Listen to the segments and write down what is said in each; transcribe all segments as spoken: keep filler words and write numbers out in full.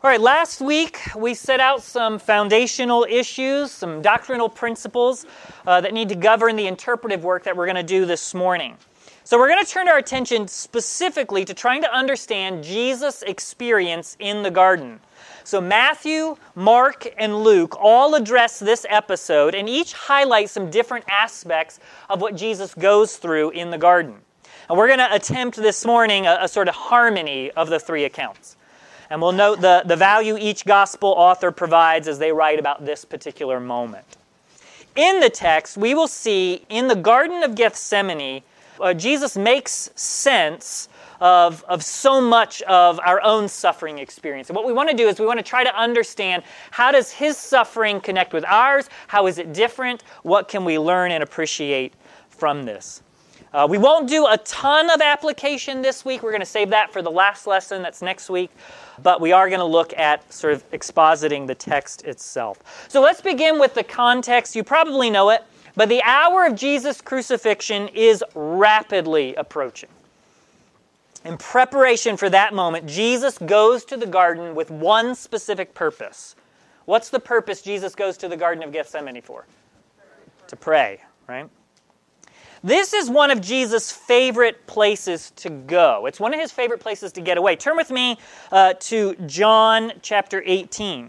All right, last week we set out some foundational issues, some doctrinal principles uh, that need to govern the interpretive work that we're going to do this morning. So we're going to turn our attention specifically to trying to understand Jesus' experience in the garden. So Matthew, Mark, and Luke all address this episode and each highlight some different aspects of what Jesus goes through in the garden. And we're going to attempt this morning a, a sort of harmony of the three accounts. And we'll note the, the value each gospel author provides as they write about this particular moment. In the text, we will see in the Garden of Gethsemane, uh, Jesus makes sense of, of so much of our own suffering experience. And what we want to do is we want to try to understand, how does his suffering connect with ours? How is it different? What can we learn and appreciate from this? Uh, we won't do a ton of application this week. We're going to save that for the last lesson. That's next week. But we are going to look at sort of expositing the text itself. So let's begin with the context. You probably know it, but the hour of Jesus' crucifixion is rapidly approaching. In preparation for that moment, Jesus goes to the garden with one specific purpose. What's the purpose Jesus goes to the Garden of Gethsemane for? To pray, right? This is one of Jesus' favorite places to go. It's one of his favorite places to get away. Turn with me uh, to John chapter eighteen.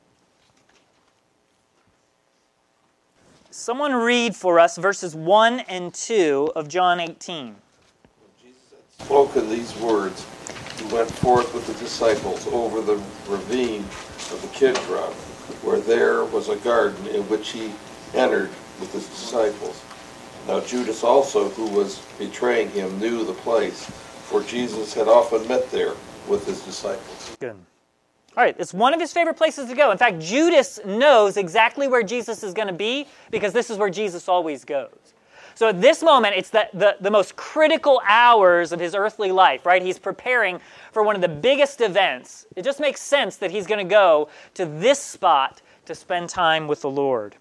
Someone read for us verses one and two of John eighteen. When Jesus had spoken these words, he went forth with the disciples over the ravine of the Kidron, where there was a garden in which he entered with his disciples. Now Judas also, who was betraying him, knew the place, for Jesus had often met there with his disciples. Good. All right, it's one of his favorite places to go. In fact, Judas knows exactly where Jesus is going to be because this is where Jesus always goes. So at this moment, it's the, the, the most critical hours of his earthly life, right? He's preparing for one of the biggest events. It just makes sense that he's going to go to this spot to spend time with the Lord.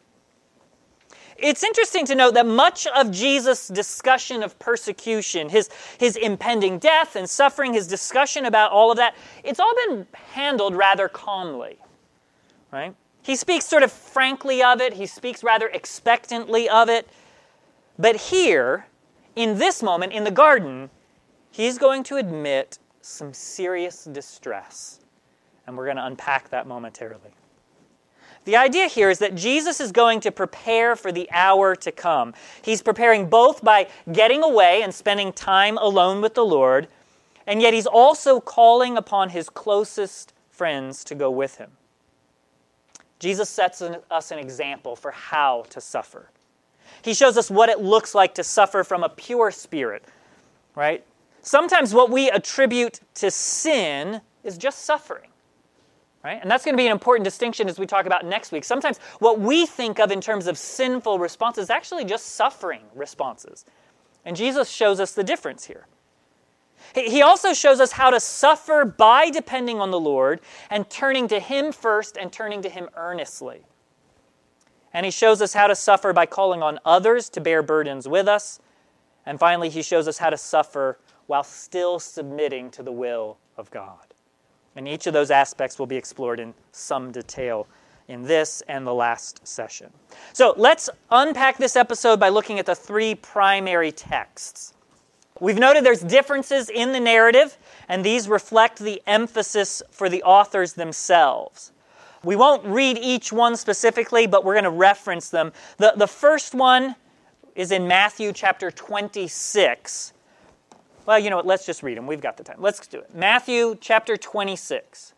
It's interesting to note that much of Jesus' discussion of persecution, his, his impending death and suffering, his discussion about all of that, it's all been handled rather calmly, right? He speaks sort of frankly of it. He speaks rather expectantly of it. But here, in this moment, in the garden, he's going to admit some serious distress. And we're going to unpack that momentarily. The idea here is that Jesus is going to prepare for the hour to come. He's preparing both by getting away and spending time alone with the Lord, and yet he's also calling upon his closest friends to go with him. Jesus sets an, us an example for how to suffer. He shows us what it looks like to suffer from a pure spirit, right? Sometimes what we attribute to sin is just suffering. Right? And that's going to be an important distinction as we talk about next week. Sometimes what we think of in terms of sinful responses is actually just suffering responses. And Jesus shows us the difference here. He also shows us how to suffer by depending on the Lord and turning to him first and turning to him earnestly. And he shows us how to suffer by calling on others to bear burdens with us. And finally, he shows us how to suffer while still submitting to the will of God. And each of those aspects will be explored in some detail in this and the last session. So let's unpack this episode by looking at the three primary texts. We've noted there's differences in the narrative, and these reflect the emphasis for the authors themselves. We won't read each one specifically, but we're going to reference them. The, the first one is in Matthew chapter twenty-six. Well, you know what? Let's just read them. We've got the time. Let's do it. Matthew chapter twenty-six.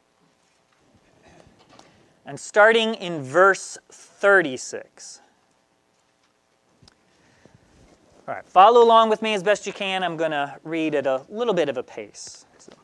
And starting in verse thirty-six. All right, follow along with me as best you can. I'm going to read at a little bit of a pace. So.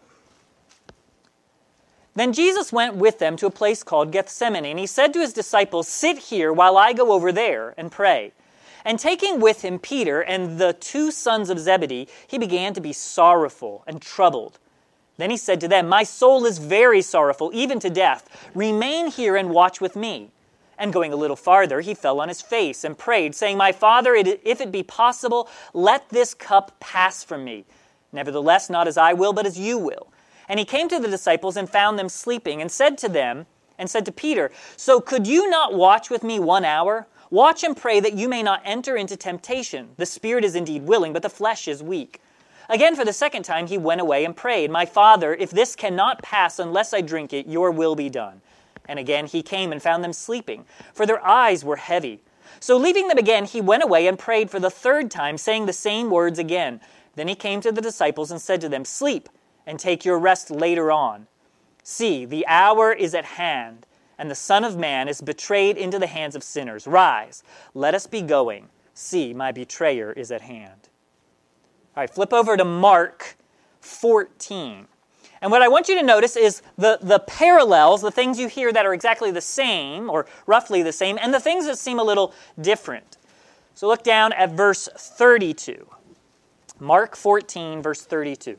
Then Jesus went with them to a place called Gethsemane, and he said to his disciples, "Sit here while I go over there and pray." And taking with him Peter and the two sons of Zebedee, he began to be sorrowful and troubled. Then he said to them, "My soul is very sorrowful, even to death. Remain here and watch with me." And going a little farther, he fell on his face and prayed, saying, "My Father, if it be possible, let this cup pass from me. Nevertheless, not as I will, but as you will." And he came to the disciples and found them sleeping, and said to them, and said to Peter, "So could you not watch with me one hour? Watch and pray that you may not enter into temptation. The spirit is indeed willing, but the flesh is weak." Again, for the second time, he went away and prayed, "My Father, if this cannot pass unless I drink it, your will be done." And again he came and found them sleeping, for their eyes were heavy. So leaving them again, he went away and prayed for the third time, saying the same words again. Then he came to the disciples and said to them, "Sleep, and take your rest later on. See, the hour is at hand, and the Son of Man is betrayed into the hands of sinners. Rise, let us be going. See, my betrayer is at hand." All right, flip over to Mark fourteen. And what I want you to notice is the, the parallels, the things you hear that are exactly the same, or roughly the same, and the things that seem a little different. So look down at verse thirty-two. Mark fourteen, verse thirty-two.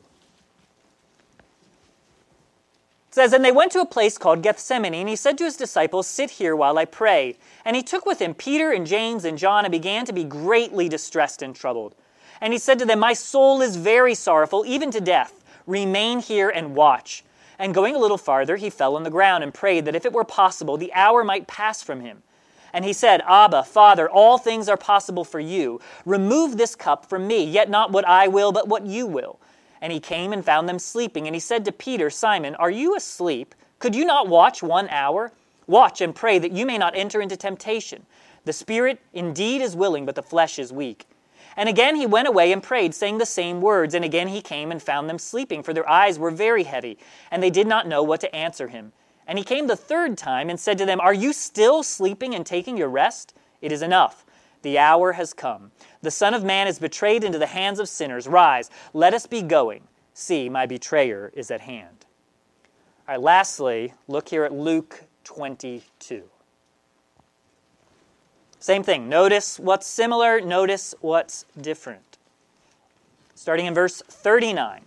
It says, "And they went to a place called Gethsemane, and he said to his disciples, 'Sit here while I pray.' And he took with him Peter and James and John and began to be greatly distressed and troubled. And he said to them, 'My soul is very sorrowful, even to death. Remain here and watch.' And going a little farther, he fell on the ground and prayed that if it were possible, the hour might pass from him. And he said, 'Abba, Father, all things are possible for you. Remove this cup from me, yet not what I will, but what you will.' And he came and found them sleeping. And he said to Peter, 'Simon, are you asleep? Could you not watch one hour? Watch and pray that you may not enter into temptation. The spirit indeed is willing, but the flesh is weak.' And again he went away and prayed, saying the same words. And again he came and found them sleeping, for their eyes were very heavy, and they did not know what to answer him. And he came the third time and said to them, 'Are you still sleeping and taking your rest? It is enough. The hour has come. The Son of Man is betrayed into the hands of sinners. Rise, let us be going. See, my betrayer is at hand.'" All right, lastly, look here at Luke twenty-two. Same thing. Notice what's similar. Notice what's different. Starting in verse thirty-nine.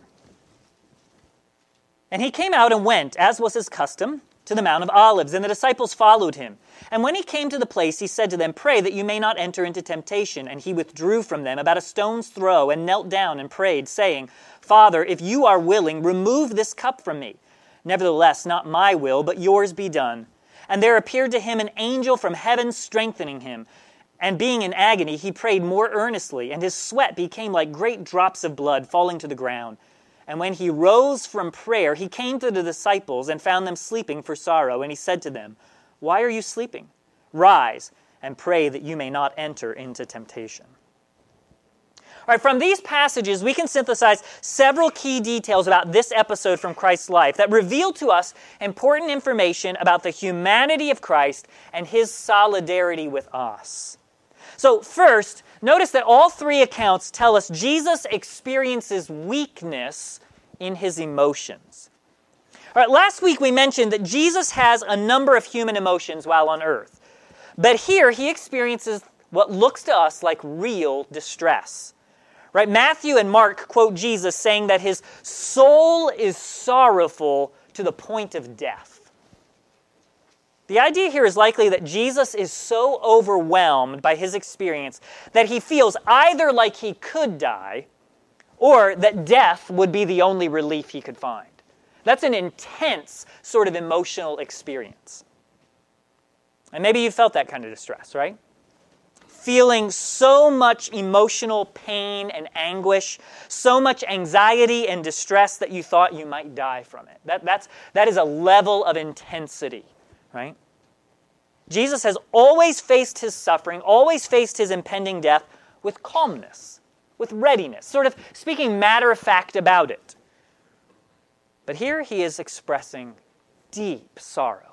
"And he came out and went, as was his custom, to the Mount of Olives, and the disciples followed him. And when he came to the place, he said to them, 'Pray that you may not enter into temptation.' And he withdrew from them about a stone's throw and knelt down and prayed, saying, 'Father, if you are willing, remove this cup from me. Nevertheless, not my will, but yours be done.' And there appeared to him an angel from heaven strengthening him. And being in agony, he prayed more earnestly, and his sweat became like great drops of blood falling to the ground. And when he rose from prayer, he came to the disciples and found them sleeping for sorrow. And he said to them, 'Why are you sleeping? Rise and pray that you may not enter into temptation.'" All right, from these passages, we can synthesize several key details about this episode from Christ's life that reveal to us important information about the humanity of Christ and his solidarity with us. So first, notice that all three accounts tell us Jesus experiences weakness in his emotions. All right, last week we mentioned that Jesus has a number of human emotions while on earth. But here he experiences what looks to us like real distress. Right? Matthew and Mark quote Jesus saying that his soul is sorrowful to the point of death. The idea here is likely that Jesus is so overwhelmed by his experience that he feels either like he could die or that death would be the only relief he could find. That's an intense sort of emotional experience. And maybe you felt that kind of distress, right? Feeling so much emotional pain and anguish, so much anxiety and distress that you thought you might die from it. That, that's, that is a level of intensity, right? Jesus has always faced his suffering, always faced his impending death with calmness, with readiness, sort of speaking matter of fact about it. But here he is expressing deep sorrow.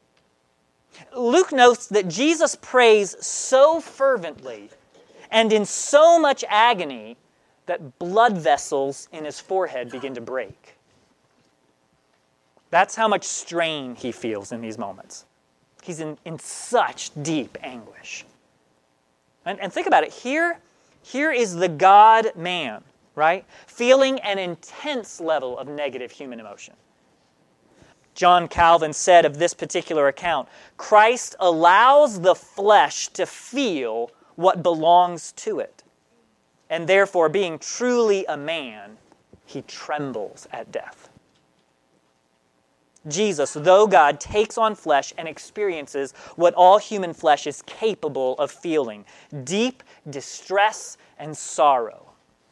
Luke notes that Jesus prays so fervently and in so much agony that blood vessels in his forehead begin to break. That's how much strain he feels in these moments. He's in, in such deep anguish. And, and think about it. Here, here is the God-man, right? Feeling an intense level of negative human emotion. John Calvin said of this particular account, "Christ allows the flesh to feel what belongs to it. And therefore, being truly a man, he trembles at death." Jesus, though God, takes on flesh and experiences what all human flesh is capable of feeling: deep distress and sorrow.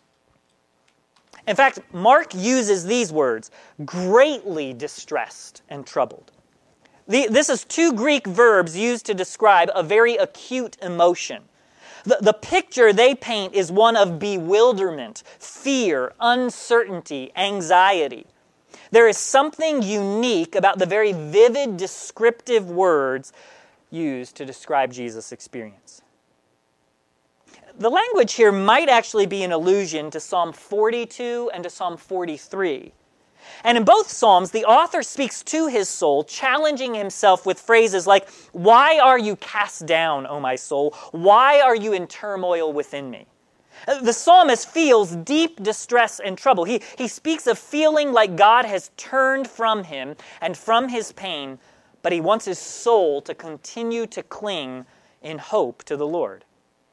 In fact, Mark uses these words, greatly distressed and troubled. The, this is two Greek verbs used to describe a very acute emotion. The, the picture they paint is one of bewilderment, fear, uncertainty, anxiety. There is something unique about the very vivid, descriptive words used to describe Jesus' experience. The language here might actually be an allusion to Psalm forty-two and to Psalm forty-three. And in both Psalms, the author speaks to his soul, challenging himself with phrases like, "Why are you cast down, O my soul? Why are you in turmoil within me?" The psalmist feels deep distress and trouble. He, he speaks of feeling like God has turned from him and from his pain, but he wants his soul to continue to cling in hope to the Lord.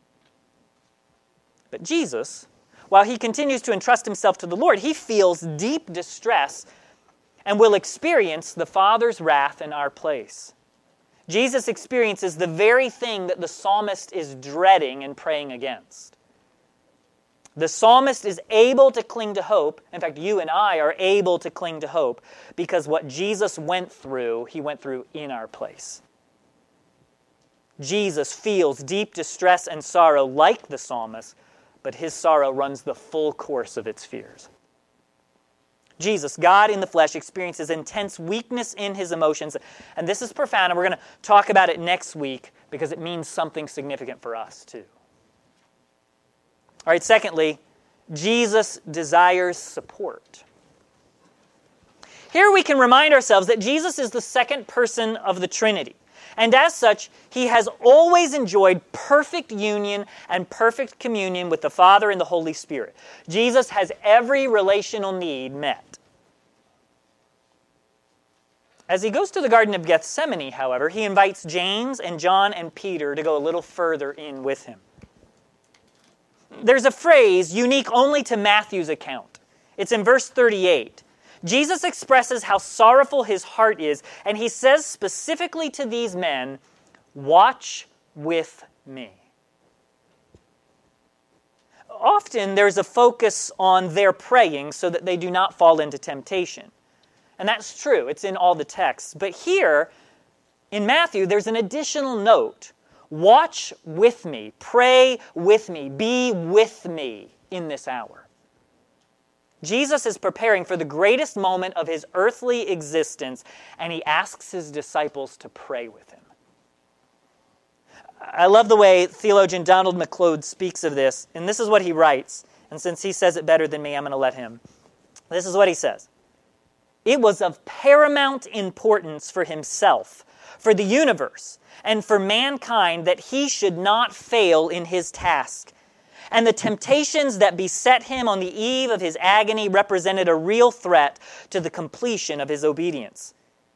But Jesus, while he continues to entrust himself to the Lord, he feels deep distress and will experience the Father's wrath in our place. Jesus experiences the very thing that the psalmist is dreading and praying against. The psalmist is able to cling to hope. In fact, you and I are able to cling to hope because what Jesus went through, he went through in our place. Jesus feels deep distress and sorrow like the psalmist, but his sorrow runs the full course of its fears. Jesus, God in the flesh, experiences intense weakness in his emotions, and this is profound, and we're going to talk about it next week because it means something significant for us too. All right, secondly, Jesus desires support. Here we can remind ourselves that Jesus is the second person of the Trinity. And as such, he has always enjoyed perfect union and perfect communion with the Father and the Holy Spirit. Jesus has every relational need met. As he goes to the Garden of Gethsemane, however, he invites James and John and Peter to go a little further in with him. There's a phrase unique only to Matthew's account. It's in verse thirty-eight. Jesus expresses how sorrowful his heart is, and he says specifically to these men, "Watch with me." Often there's a focus on their praying so that they do not fall into temptation. And that's true. It's in all the texts. But here, in Matthew, there's an additional note. Watch with me, pray with me, be with me in this hour. Jesus is preparing for the greatest moment of his earthly existence, and he asks his disciples to pray with him. I love the way theologian Donald McLeod speaks of this, and this is what he writes. And since he says it better than me, I'm going to let him. This is what he says. It was of paramount importance for himself, for the universe, and for mankind that he should not fail in his task. And the temptations that beset him on the eve of his agony represented a real threat to the completion of his obedience.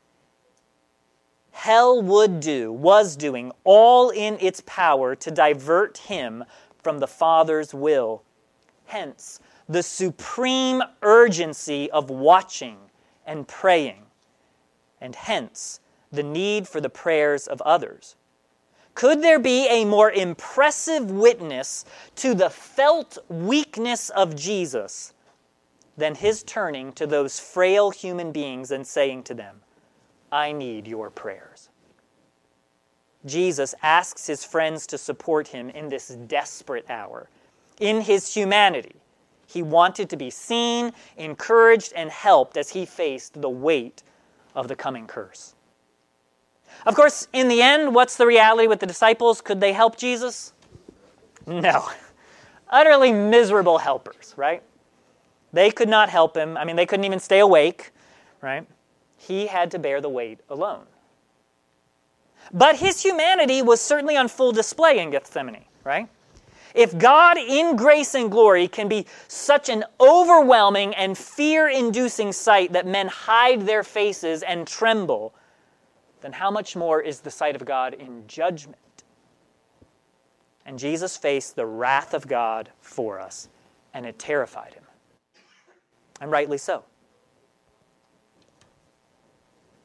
Hell would do, was doing, all in its power to divert him from the Father's will. Hence, the supreme urgency of watching and praying, and hence, the need for the prayers of others. Could there be a more impressive witness to the felt weakness of Jesus than his turning to those frail human beings and saying to them, "I need your prayers"? Jesus asks his friends to support him in this desperate hour. In his humanity, he wanted to be seen, encouraged, and helped as he faced the weight of the coming curse. Of course, in the end, what's the reality with the disciples? Could they help Jesus? No. Utterly miserable helpers, right? They could not help him. I mean, they couldn't even stay awake, right? He had to bear the weight alone. But his humanity was certainly on full display in Gethsemane, right? If God in grace and glory can be such an overwhelming and fear-inducing sight that men hide their faces and tremble, then how much more is the sight of God in judgment? And Jesus faced the wrath of God for us, and it terrified him. And rightly so.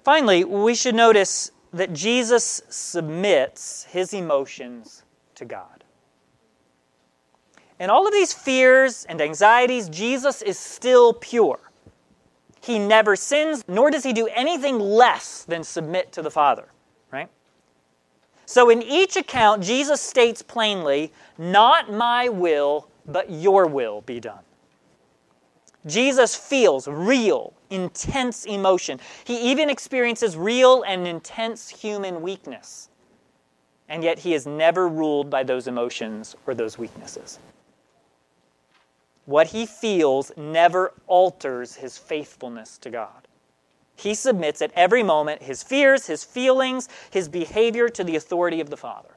Finally, we should notice that Jesus submits his emotions to God. In all of these fears and anxieties, Jesus is still pure. He never sins, nor does he do anything less than submit to the Father, right? So in each account, Jesus states plainly, not my will, but your will be done. Jesus feels real, intense emotion. He even experiences real and intense human weakness. And yet he is never ruled by those emotions or those weaknesses. What he feels never alters his faithfulness to God. He submits at every moment his fears, his feelings, his behavior to the authority of the Father.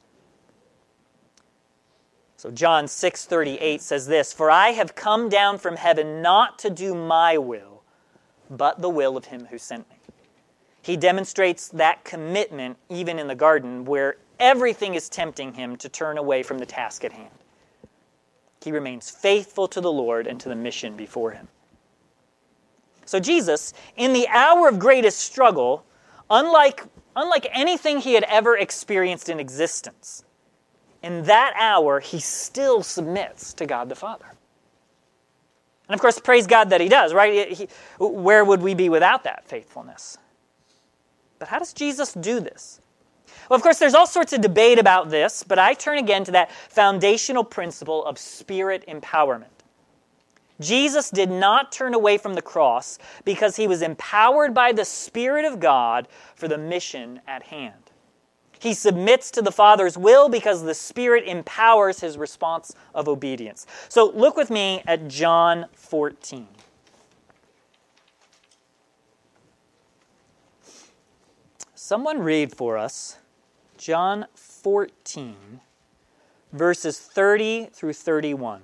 So John six thirty-eight says this, "For I have come down from heaven not to do my will, but the will of him who sent me." He demonstrates that commitment even in the garden where everything is tempting him to turn away from the task at hand. He remains faithful to the Lord and to the mission before him. So Jesus, in the hour of greatest struggle, unlike, unlike anything he had ever experienced in existence, in that hour, he still submits to God the Father. And of course, praise God that he does, right? He, where would we be without that faithfulness? But how does Jesus do this? Well, of course, there's all sorts of debate about this, but I turn again to that foundational principle of spirit empowerment. Jesus did not turn away from the cross because he was empowered by the Spirit of God for the mission at hand. He submits to the Father's will because the Spirit empowers his response of obedience. So look with me at John fourteen. Someone read for us John fourteen, verses thirty through thirty-one.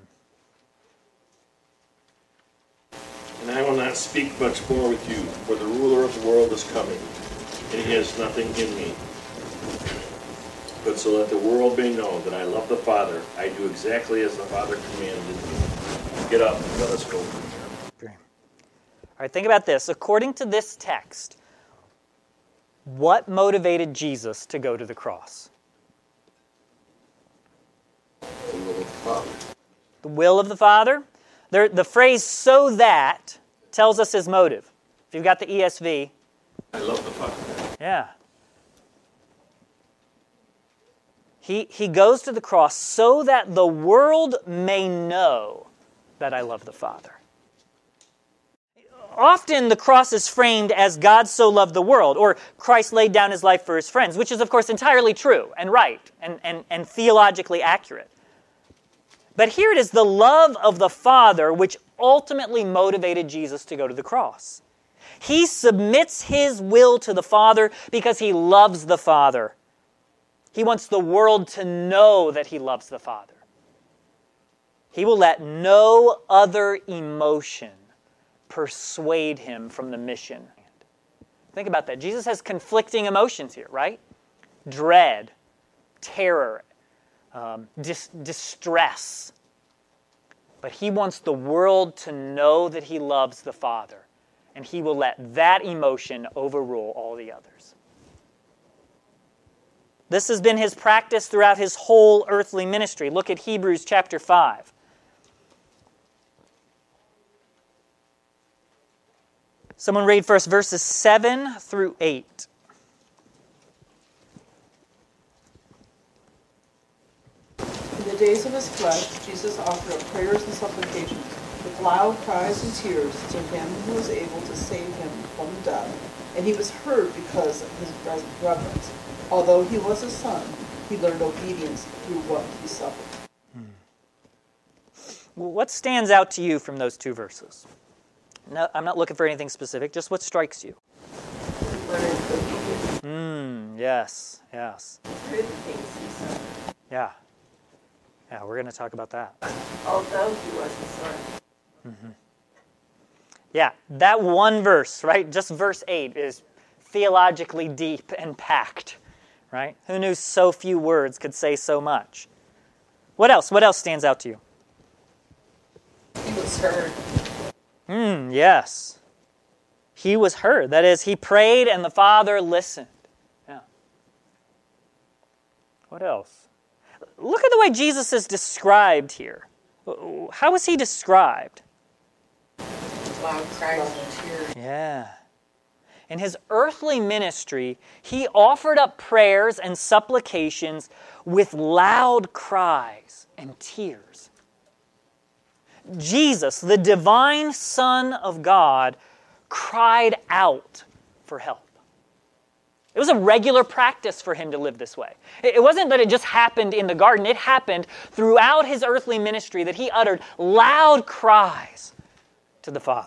And I will not speak much more with you, for the ruler of the world is coming, and he has nothing in me. But so that the world may know that I love the Father, I do exactly as the Father commanded me. Get up, let us go. Great. All right, think about this. According to this text, what motivated Jesus to go to the cross? The will of the Father. The will of the Father? There, the phrase "so that" tells us his motive. If you've got the E S V. I love the Father. Yeah. He, he goes to the cross so that the world may know that I love the Father. Often the cross is framed as God so loved the world, or Christ laid down his life for his friends, which is of course entirely true and right and, and, and theologically accurate. But here it is the love of the Father which ultimately motivated Jesus to go to the cross. He submits his will to the Father because he loves the Father. He wants the world to know that he loves the Father. He will let no other emotion persuade him from the mission. Think about that. Jesus has conflicting emotions here, right? Dread, terror, um, dis- distress. But he wants the world to know that he loves the Father, and he will let that emotion overrule all the others. This has been his practice throughout his whole earthly ministry. Look at Hebrews chapter five. Someone read first verses seven through eight. In the days of his flesh, Jesus offered up prayers and supplications with loud cries and tears to him who was able to save him from death. And he was heard because of his reverence. Although he was a son, he learned obedience through what he suffered. Hmm. Well, what stands out to you from those two verses? No, I'm not looking for anything specific, just what strikes you. Hmm, yes, yes. Through the things he suffered. Yeah. Yeah, we're going to talk about that. Although he was a son. Mm-hmm. Yeah, that one verse, right, just verse eight, is theologically deep and packed, right? Who knew so few words could say so much? What else? What else stands out to you? He was heard. Hmm, yes. he was heard. That is, he prayed and the Father listened. Yeah. What else? Look at the way Jesus is described here. How is he described? Loud cries and tears. Yeah. In his earthly ministry, he offered up prayers and supplications with loud cries and tears. Jesus, the divine Son of God, cried out for help. It was a regular practice for him to live this way. It wasn't that it just happened in the garden. It happened throughout his earthly ministry that he uttered loud cries to the Father.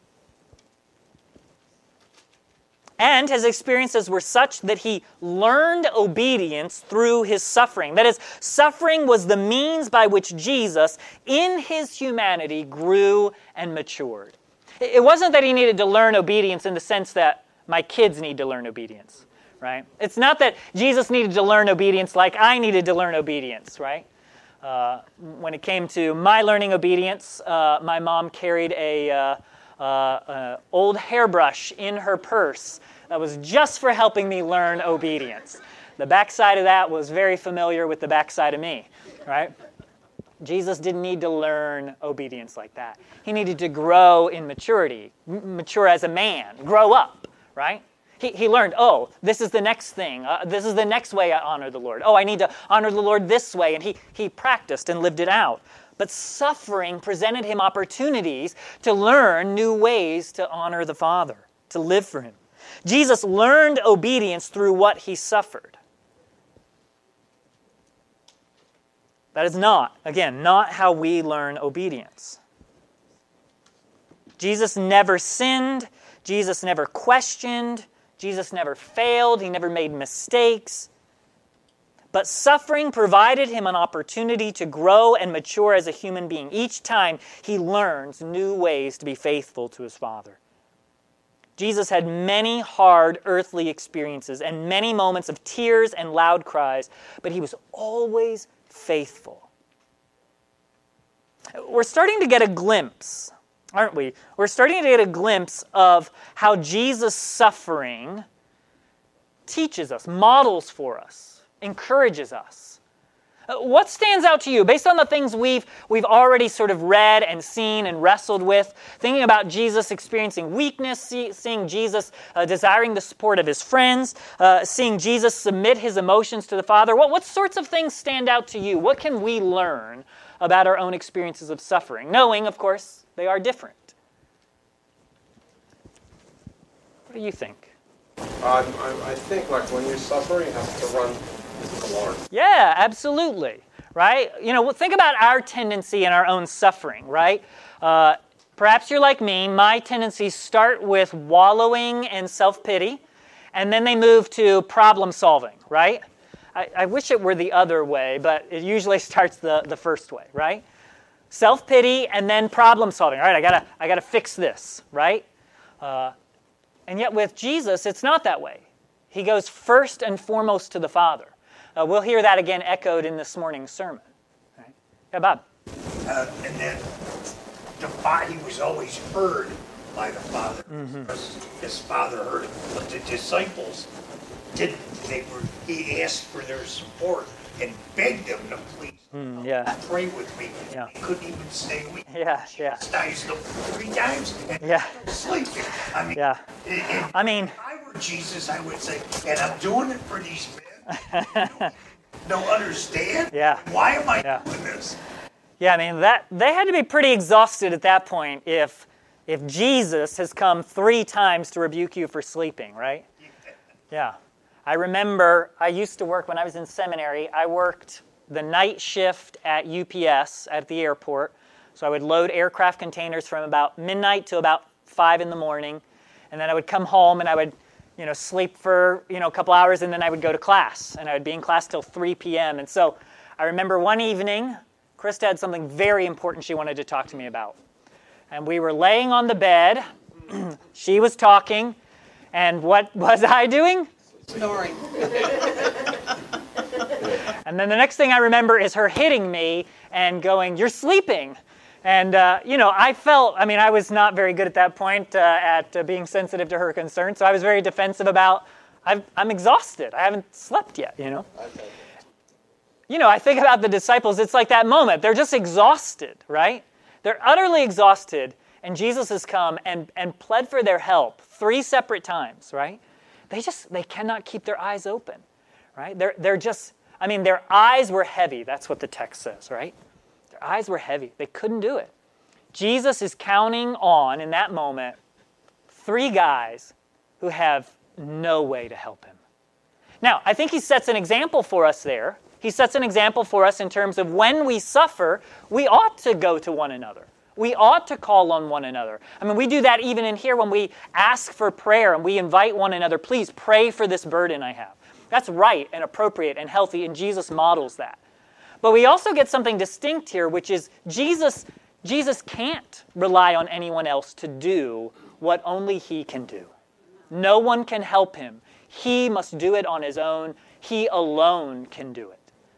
And his experiences were such that he learned obedience through his suffering. That is, suffering was the means by which Jesus, in his humanity, grew and matured. It wasn't that he needed to learn obedience in the sense that my kids need to learn obedience, right? It's not that Jesus needed to learn obedience like I needed to learn obedience, right? Uh, when it came to my learning obedience, uh, my mom carried a... Uh, Uh, uh, old hairbrush in her purse that was just for helping me learn obedience. The backside of that was very familiar with the backside of me, right? Jesus didn't need to learn obedience like that. He needed to grow in maturity, m- mature as a man, grow up, right? He, he learned, oh, this is the next thing. Uh, this is the next way I honor the Lord. Oh, I need to honor the Lord this way. And he, he practiced and lived it out. But suffering presented him opportunities to learn new ways to honor the Father, to live for him. Jesus learned obedience through what he suffered. That is not, again, not how we learn obedience. Jesus never sinned. Jesus never questioned. Jesus never failed. He never made mistakes. But suffering provided him an opportunity to grow and mature as a human being. Each time he learns new ways to be faithful to his Father. Jesus had many hard earthly experiences and many moments of tears and loud cries, but he was always faithful. We're starting to get a glimpse, aren't we? We're starting to get a glimpse of how Jesus' suffering teaches us, models for us, encourages us. What stands out to you based on the things we've we've already sort of read and seen and wrestled with, thinking about Jesus experiencing weakness, see, seeing Jesus uh, desiring the support of his friends, uh, seeing Jesus submit his emotions to the Father? What, what sorts of things stand out to you? What can we learn about our own experiences of suffering, knowing, of course, they are different? What do you think? Um, I, I think, like, when you suffer, you have to run to the Lord. Yeah, absolutely, right? You know, think about our tendency in our own suffering, right? Uh, perhaps you're like me. My tendencies start with wallowing and self-pity, and then they move to problem solving, right? I, I wish it were the other way, but it usually starts the, the first way, right? Self-pity and then problem solving. All right, I gotta, I gotta fix this, right? Uh, and yet with Jesus, it's not that way. He goes first and foremost to the Father. Uh, we'll hear that again echoed in this morning's sermon. Right? Yeah, Bob. Uh, and then the Father, he was always heard by the Father. Mm-hmm. Because his Father heard him. But the disciples didn't. They were. He asked for their support and begged them to please Mm, yeah. pray with me. Yeah. He couldn't even stay weak. Yeah, yeah. Chastised them three times and Yeah. sleeping. I mean, Yeah. if I mean, I were Jesus, I would say, and I'm doing it for these men. Don't understand? Yeah. Why am I Yeah. doing this? yeah, I mean, that they had to be pretty exhausted at that point if if Jesus has come three times to rebuke you for sleeping, right? Yeah. I remember I used to work when I was in seminary. I worked the night shift at U P S at the airport. So I would load aircraft containers from about midnight to about five in the morning. And then I would come home and I would, you know, sleep for, you know, a couple hours, and then I would go to class. And I would be in class till three p.m. And so I remember one evening, Krista had something very important she wanted to talk to me about. And we were laying on the bed. She was talking. And what was I doing? Snoring. And then the next thing I remember is her hitting me and going, "You're sleeping. And, uh, you know, I felt, I mean, I was not very good at that point uh, at uh, being sensitive to her concerns, so I was very defensive about, I've, I'm exhausted. I haven't slept yet, you know. You know, I think about the disciples, it's like that moment. They're just exhausted, right? They're utterly exhausted, and Jesus has come and, and pled for their help three separate times, right? They just, they cannot keep their eyes open, right? They're, they're just, I mean, their eyes were heavy. That's what the text says, right? Their eyes were heavy. They couldn't do it. Jesus is counting on, in that moment, three guys who have no way to help him. Now, I think he sets an example for us there. He sets an example for us in terms of when we suffer, we ought to go to one another. We ought to call on one another. I mean, we do that even in here when we ask for prayer and we invite one another, please pray for this burden I have. That's right and appropriate and healthy, and Jesus models that. But we also get something distinct here, which is Jesus, Jesus can't rely on anyone else to do what only he can do. No one can help him. He must do it on his own. He alone can do it.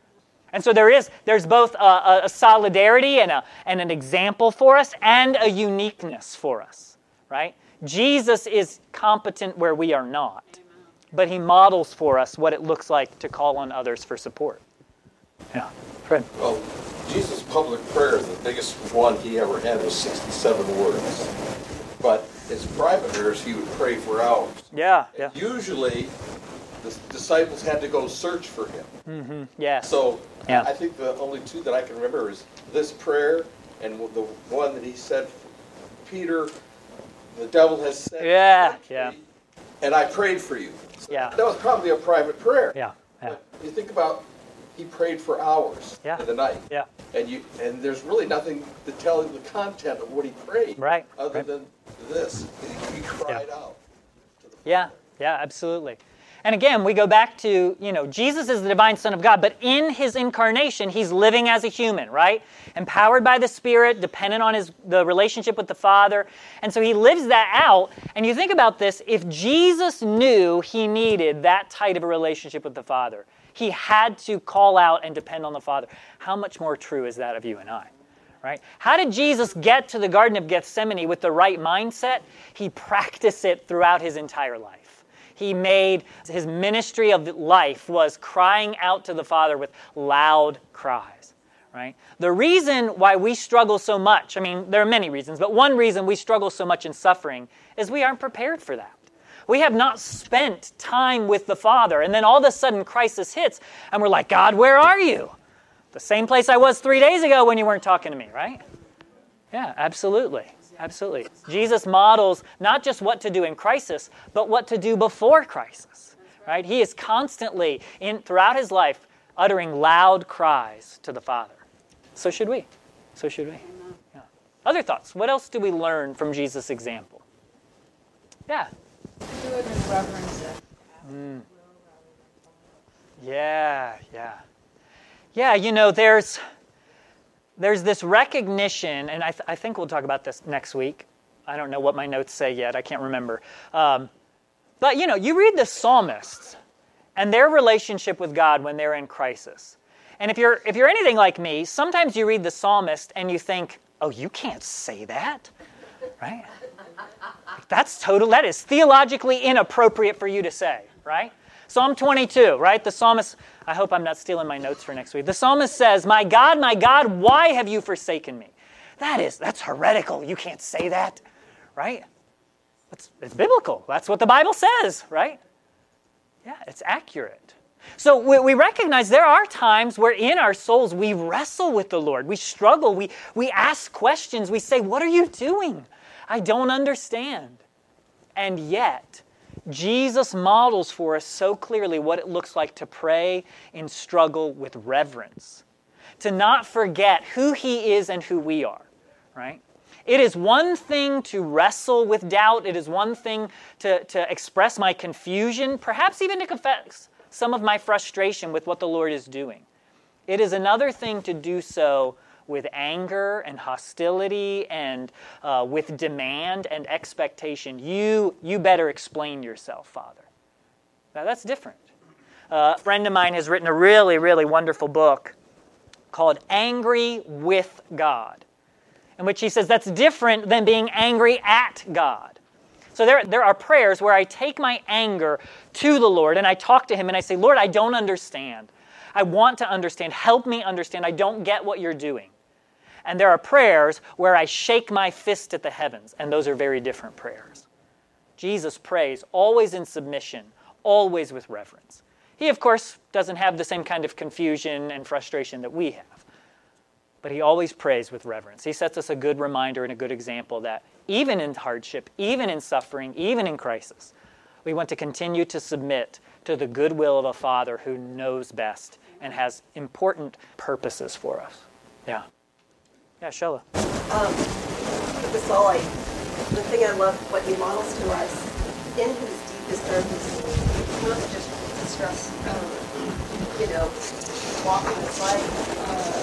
And so there is, there's both a, a solidarity and, a, and an example for us and a uniqueness for us, right? Jesus is competent where we are not, but he models for us what it looks like to call on others for support. Yeah, Fred. Well, Jesus' public prayer, the biggest one he ever had was sixty-seven words. But his private prayers, he would pray for hours. Yeah, yeah. And usually, the disciples had to go search for him. Mm-hmm. Yeah. So yeah. I think the only two that I can remember is this prayer and the one that he said, Peter, the devil has said, yeah, yeah. and I prayed for you. So yeah. That was probably a private prayer. Yeah, yeah. But you think about, he prayed for hours yeah. in the night. Yeah. And you and there's really nothing to tell you the content of what he prayed. Right. Other right. than this. He, he cried yeah. out. To the yeah, yeah, absolutely. And again, we go back to, you know, Jesus is the divine Son of God, but in his incarnation, he's living as a human, right? Empowered by the Spirit, dependent on his the relationship with the Father. And so he lives that out. And you think about this, if Jesus knew he needed that tight of a relationship with the Father, he had to call out and depend on the Father. How much more true is that of you and I? Right? How did Jesus get to the Garden of Gethsemane with the right mindset? He practiced it throughout his entire life. He made, his ministry of life was crying out to the Father with loud cries, right? The reason why we struggle so much, I mean, there are many reasons, but one reason we struggle so much in suffering is we aren't prepared for that. We have not spent time with the Father, and then all of a sudden crisis hits, and we're like, God, where are you? The same place I was three days ago when you weren't talking to me, right? Yeah, absolutely. Absolutely. Jesus models not just what to do in crisis, but what to do before crisis, right? He is constantly, in throughout his life, uttering loud cries to the Father. So should we. So should we. Yeah. Other thoughts? What else do we learn from Jesus' example? Yeah. Do it in reverence. Mm. Yeah, yeah. Yeah, you know, there's... There's this recognition, and I, th- I think we'll talk about this next week. I don't know what my notes say yet. I can't remember. Um, but, you know, you read the psalmists and their relationship with God when they're in crisis. And if you're if you're anything like me, sometimes you read the psalmist and you think, oh, you can't say that, right? That's total, that is theologically inappropriate for you to say, right? Psalm twenty-two, right? The psalmist, I hope I'm not stealing my notes for next week. The psalmist says, my God, my God, why have you forsaken me? That is, that's heretical. You can't say that, right? It's, it's biblical. That's what the Bible says, right? Yeah, it's accurate. So we, we recognize there are times where in our souls we wrestle with the Lord. We struggle. We, we ask questions. We say, what are you doing? I don't understand. And yet, Jesus models for us so clearly what it looks like to pray in struggle with reverence, to not forget who he is and who we are, right? It is one thing to wrestle with doubt. It is one thing to, to express my confusion, perhaps even to confess some of my frustration with what the Lord is doing. It is another thing to do so with anger and hostility and uh, with demand and expectation. You, you better explain yourself, Father. Now, that's different. Uh, a friend of mine has written a really, really wonderful book called Angry with God. in which he says that's different than being angry at God. So there, there are prayers where I take my anger to the Lord and I talk to him and I say, Lord, I don't understand. I want to understand. Help me understand. I don't get what you're doing. And there are prayers where I shake my fist at the heavens, and those are very different prayers. Jesus prays always in submission, always with reverence. He, of course, doesn't have the same kind of confusion and frustration that we have, but he always prays with reverence. He sets us a good reminder and a good example that even in hardship, even in suffering, even in crisis, we want to continue to submit to the goodwill of a Father who knows best and has important purposes for us. Yeah. Yeah, Shella. Um, this all I, the thing I love, what he models to us in his deepest, darkest, most just distress, um, you know, walking this life. Uh,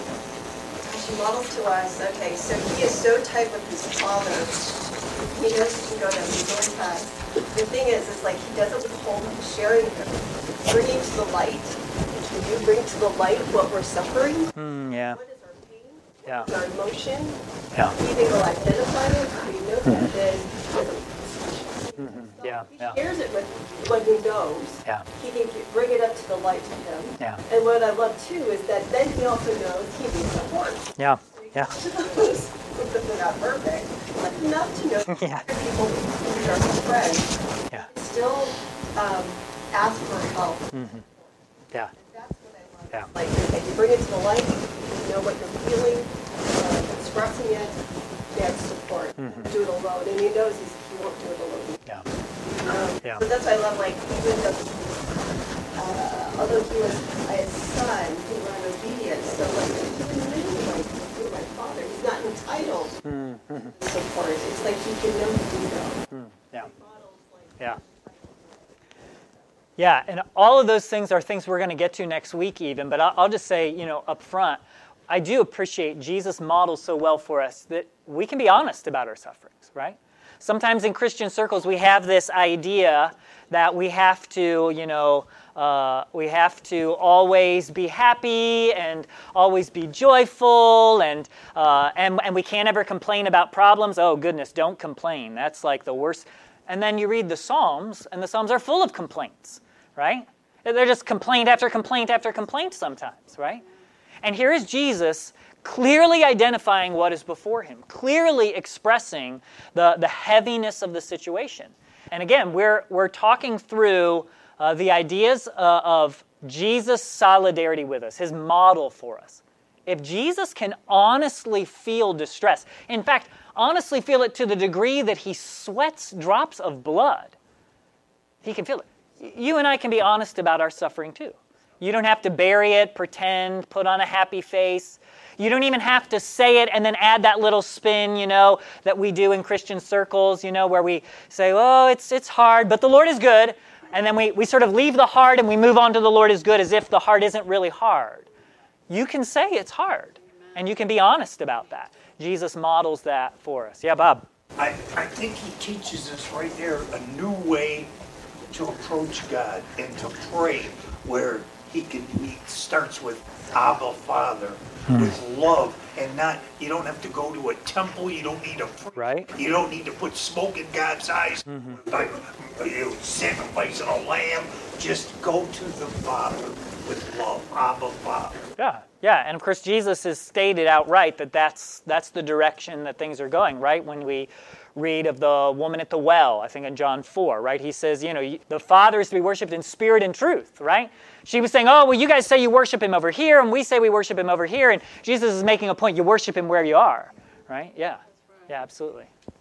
he models to us, okay, so he is so tight with his Father. He knows he can go down his own path. The thing is, is like he doesn't withhold sharing him, bringing to the light. When you bring to the light what we're suffering, Mm, yeah. what is our pain? Yeah. Our emotion, Yeah. we either will identify it, we know that then Mm-hmm. Yeah. he Yeah. shares it with one who knows. Yeah. He can get- bring it up to the light to him. Yeah. And what I love too is that then he also knows he needs support. Yeah. Yeah. To those that they're not perfect, but enough to know Yeah. that people who are his friends Yeah. still um, ask for help. Mm-hmm. Yeah. That's what I love. Yeah. Like, okay, you bring it to the light, you know what you're feeling, uh, expressing it, that's support. Mm-hmm. Do it alone, and he knows he's, he won't do it alone. Yeah. Um, Yeah. So that's why I love, like, even though, uh, although he was his son, he learned obedience. So, like, he knew, like, you're my father. He's not entitled Mm-hmm. to support. It's like he can know who you know. Mm, yeah. Models, like, Yeah. Yeah, and all of those things are things we're going to get to next week even, but I'll, I'll just say, you know, up front, I do appreciate Jesus models so well for us that we can be honest about our sufferings, right? Sometimes in Christian circles we have this idea that we have to, you know, uh, we have to always be happy and always be joyful, and, uh, and and we can't ever complain about problems. Oh goodness, don't complain. That's like the worst. And then you read the Psalms, and the Psalms are full of complaints, right? They're just complaint after complaint after complaint sometimes, right? And here is Jesus clearly identifying what is before him, clearly expressing the, the heaviness of the situation. And again, we're, we're talking through uh, the ideas uh, of Jesus' solidarity with us, his model for us. If Jesus can honestly feel distress, in fact, honestly feel it to the degree that he sweats drops of blood, he can feel it. You and I can be honest about our suffering too. You don't have to bury it, pretend, put on a happy face. You don't even have to say it and then add that little spin, you know, that we do in Christian circles, you know, where we say, oh, it's it's hard, but the Lord is good. And then we, we sort of leave the hard and we move on to the Lord is good as if the hard isn't really hard. You can say it's hard, and you can be honest about that. Jesus models that for us. Yeah, Bob? I, I think he teaches us right there a new way to approach God and to pray, where he can he starts with Abba Father, Hmm. with love, and not, you don't have to go to a temple, you don't need a priest, Right. you don't need to put smoke in God's eyes Mm-hmm. by you know, sacrificing a lamb. Just go to the Father with love, Abba Father. Yeah, yeah, and of course Jesus has stated outright that that's, that's the direction that things are going, right? When we read of the woman at the well, I think in John four, right? He says, you know, the Father is to be worshipped in spirit and truth, right? She was saying, oh, well, you guys say you worship him over here, and we say we worship him over here, and Jesus is making a point, you worship him where you are, right? Yeah, yeah, absolutely.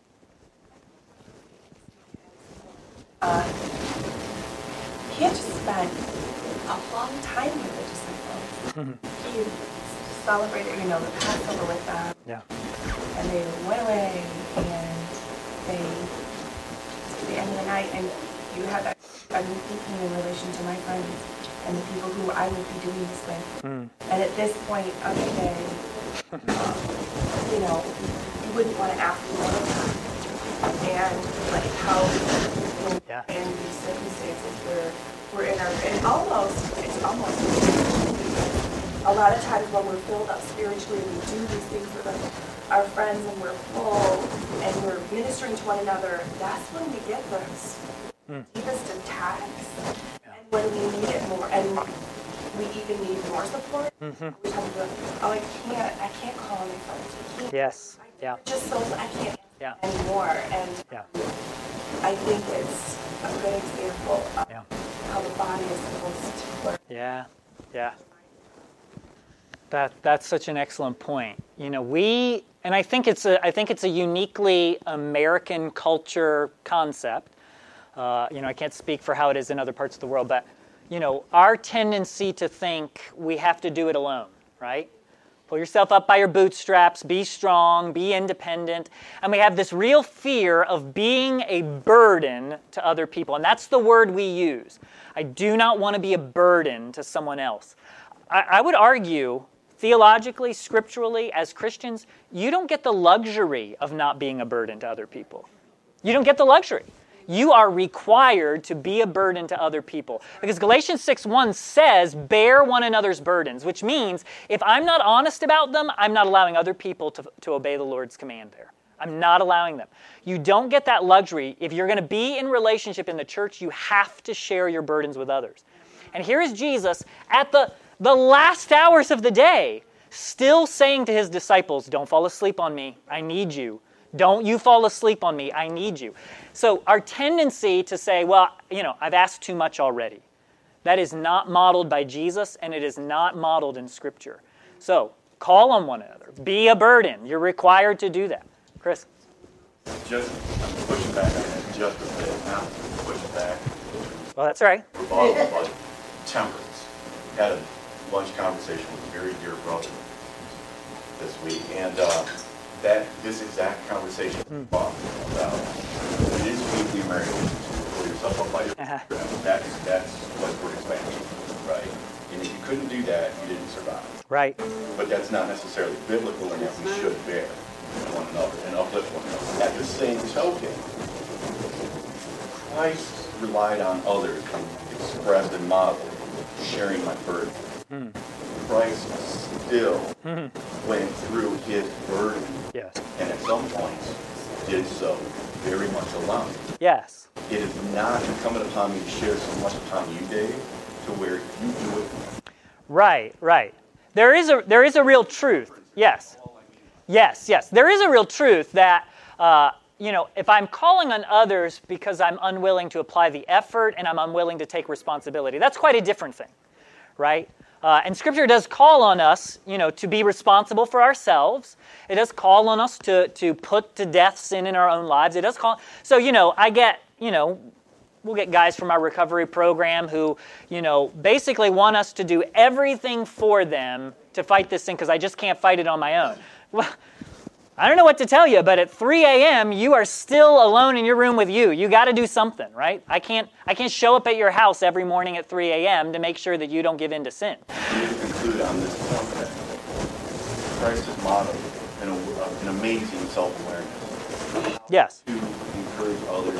Uh, he had just spent a long time with the disciples. He celebrated, you know, the Passover with them. Yeah. And they went away, and they, at the end of the night, and you have that, I'm thinking in relation to my friends and the people who I would be doing this with. Mm. And at this point of the day, um, you know, you wouldn't want to ask one of them. And like how, you know, Yeah. in these circumstances where we're in our, and almost, it's almost, a lot of times when we're filled up spiritually and we do these things with us, are friends and we're full and we're ministering to one another, that's when we get the mm. deepest attacks. Yeah. And when we need it more, and we even need more support. Mm-hmm. We're talking about, oh, I can't, I can't call on my friends. I can't, yes. I, yeah. Just so I can't yeah. anymore. And yeah. I think it's a good example of yeah. how the body is supposed to work. Yeah. Yeah. That that's such an excellent point. You know, we and I think it's a I think it's a uniquely American culture concept. Uh, you know, I can't speak for how it is in other parts of the world, but you know, our tendency to think we have to do it alone, right? Pull yourself up by your bootstraps, be strong, be independent, and we have this real fear of being a burden to other people, and that's the word we use. I do not want to be a burden to someone else. I, I would argue, theologically, scripturally, as Christians, you don't get the luxury of not being a burden to other people. You don't get the luxury. You are required to be a burden to other people. Because Galatians six one says, bear one another's burdens, which means if I'm not honest about them, I'm not allowing other people to, to obey the Lord's command there. I'm not allowing them. You don't get that luxury. If you're going to be in relationship in the church, you have to share your burdens with others. And here is Jesus at the, the last hours of the day, still saying to his disciples, don't fall asleep on me. I need you. Don't you fall asleep on me. I need you. So our tendency to say, well, you know, I've asked too much already. That is not modeled by Jesus, and it is not modeled in Scripture. So call on one another. Be a burden. You're required to do that. Chris? Just I'm pushing back on that just a bit. Now pushing back. Well, that's right. Rebuttal about temperance. Had a lunch conversation with a very dear brother this week, and uh, that this exact conversation mm. about it is weekly marriage. Pull yourself up by your uh-huh. That's that's what we're expecting, right? And if you couldn't do that, you didn't survive. Right. But that's not necessarily biblical, and that we should bear one another and uplift one another. At the same token, Christ relied on others and expressed and modeled sharing my burden. Mm. Christ still mm-hmm. went through his burden, yes. and at some points did so very much alone. Yes. It is not incumbent upon me to share so much upon you, Dave, to where you do it. Right, right. There is a there is a real truth. Yes. Yes, yes. There is a real truth that, uh, you know, if I'm calling on others because I'm unwilling to apply the effort and I'm unwilling to take responsibility, that's quite a different thing, right? Uh, and Scripture does call on us, you know, to be responsible for ourselves. It does call on us to to put to death sin in our own lives. It does call. So, you know, I get, you know, we'll get guys from our recovery program who, you know, basically want us to do everything for them to fight this thing because I just can't fight it on my own. Well, I don't know what to tell you, but at three a.m. you are still alone in your room with you. You got to do something, right? I can't I can't show up at your house every morning at three a.m. to make sure that you don't give in to sin. We need to conclude on this point that Christ has modeled an, an amazing self-awareness. Yes. To encourage others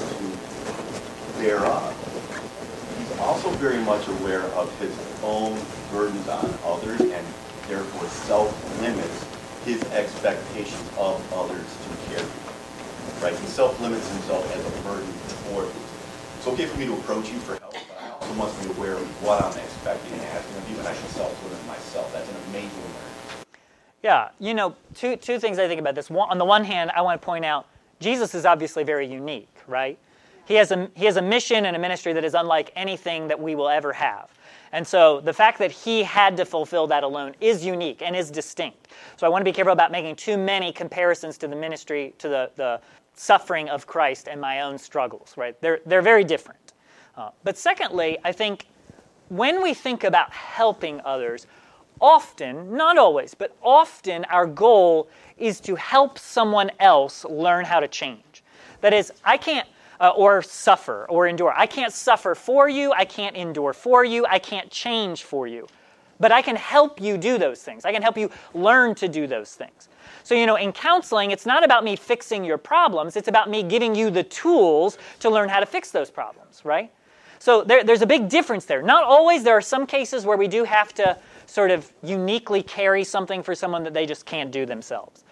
to bear up. He's also very much aware of his own burdens on others and therefore self-limits his expectations of others to carry. Right? He self-limits himself as a burden for others. It's okay for me to approach you for help, but I also must be aware of what I'm expecting and asking of you, and I should self-limit myself. That's an amazing awareness. Yeah, you know, two two things I think about this. One, on the one hand, I want to point out Jesus is obviously very unique, right? He has a he has a mission and a ministry that is unlike anything that we will ever have. And so the fact that he had to fulfill that alone is unique and is distinct. So I want to be careful about making too many comparisons to the ministry, to the, the suffering of Christ and my own struggles, right? They're, they're very different. Uh, but secondly, I think when we think about helping others, often, not always, but often our goal is to help someone else learn how to change. That is, I can't, Uh, or suffer, or endure. I can't suffer for you, I can't endure for you, I can't change for you. But I can help you do those things. I can help you learn to do those things. So, you know, in counseling, it's not about me fixing your problems, it's about me giving you the tools to learn how to fix those problems, right? So there, there's a big difference there. Not always. There are some cases where we do have to sort of uniquely carry something for someone that they just can't do themselves.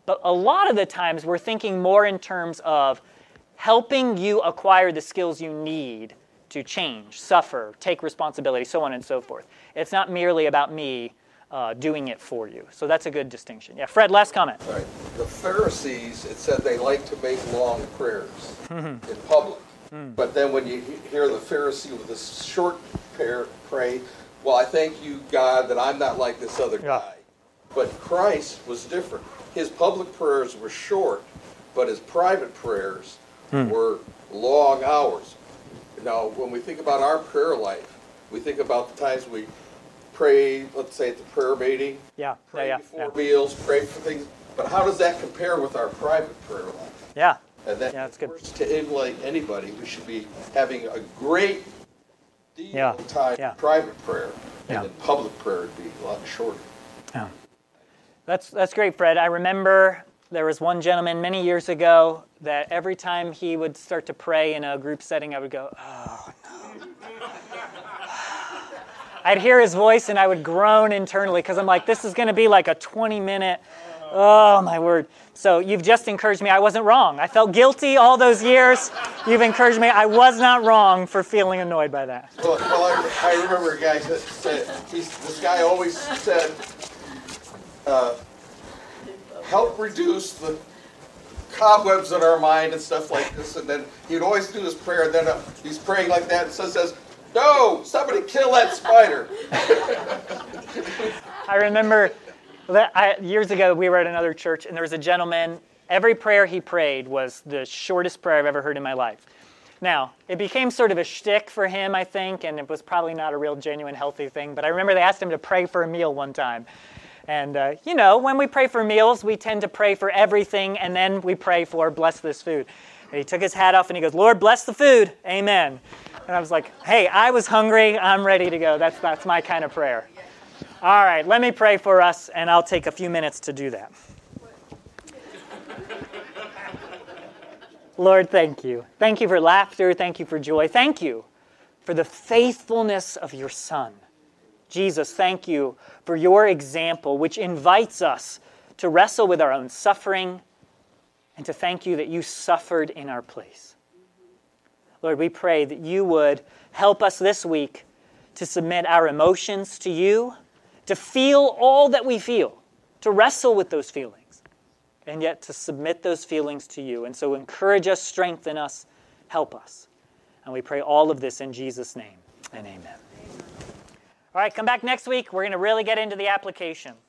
But a lot of the times we're thinking more in terms of helping you acquire the skills you need to change, suffer, take responsibility, so on and so forth. It's not merely about me uh, doing it for you. So that's a good distinction. Yeah, Fred, last comment. All right. The Pharisees, it said they like to make long prayers in public. But then when you he- hear the Pharisee with this short prayer, pray, well, I thank you, God, that I'm not like this other Yeah. guy. But Christ was different. His public prayers were short, but his private prayers were long hours. Now, when we think about our prayer life, we think about the times we pray, let's say at the prayer meeting, Yeah, pray yeah, before yeah. meals, pray for things. But how does that compare with our private prayer life? Yeah, And that, Yeah, that's good. of course, to emulate anybody, we should be having a great deal Yeah, of time yeah. in private prayer, Yeah. and then public prayer would be a lot shorter. yeah. That's, that's great, Fred. I remember there was one gentleman many years ago that every time he would start to pray in a group setting, I would go, oh, no. I'd hear his voice and I would groan internally because I'm like, this is going to be like a twenty minute, oh, my word. So you've just encouraged me. I wasn't wrong. I felt guilty all those years. You've encouraged me. I was not wrong for feeling annoyed by that. Well, well I, I remember a guy that said, he's, this guy always said, uh, help reduce the cobwebs in our mind and stuff like this. And then he'd always do his prayer, and then uh, he's praying like that and says, says, no, somebody kill that spider. I remember that I, years ago we were at another church and there was a gentleman, every prayer he prayed was the shortest prayer I've ever heard in my life. Now, it became sort of a shtick for him, I think, and it was probably not a real genuine healthy thing, but I remember they asked him to pray for a meal one time. And, uh, you know, when we pray for meals, we tend to pray for everything and then we pray for bless this food. And he took his hat off and he goes, Lord, bless the food. Amen. And I was like, hey, I was hungry. I'm ready to go. That's, that's my kind of prayer. All right, let me pray for us, and I'll take a few minutes to do that. Lord, thank you. Thank you for laughter. Thank you for joy. Thank you for the faithfulness of your Son. Jesus, thank you for your example, which invites us to wrestle with our own suffering and to thank you that you suffered in our place. Lord, we pray that you would help us this week to submit our emotions to you, to feel all that we feel, to wrestle with those feelings, and yet to submit those feelings to you. And so encourage us, strengthen us, help us. And we pray all of this in Jesus' name, and amen. All right, come back next week. We're going to really get into the application.